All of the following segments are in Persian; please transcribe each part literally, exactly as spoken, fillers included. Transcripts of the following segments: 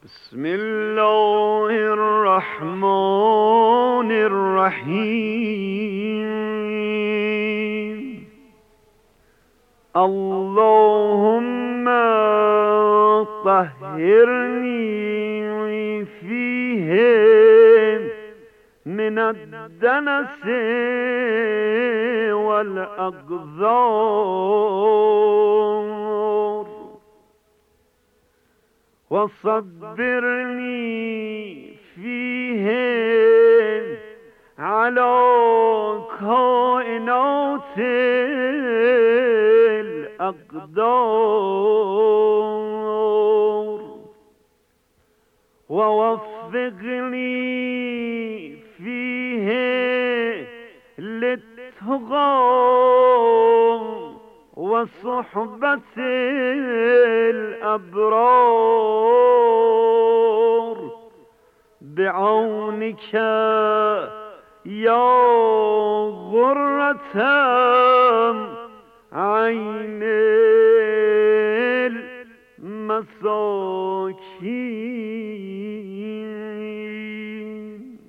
بسم الله الرحمن الرحیم اللهم طهرني فيه من الدنس والأقذار وصبرني فيه على كائنات الأقدار ووفقني فيه للتقى وصحبة الأبرار بعونك يا غرة عين المساكين.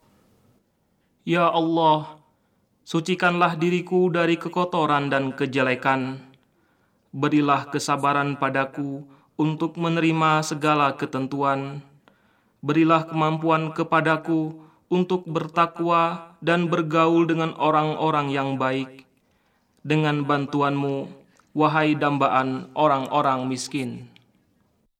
Ya Allah, sucikanlah diriku dari kekotoran dan kejelekan. Berilah kesabaran padaku untuk menerima segala ketentuan. Berilah kemampuan kepadaku untuk bertakwa dan bergaul dengan orang-orang yang baik. Dengan bantuanmu, wahai dambaan orang-orang miskin.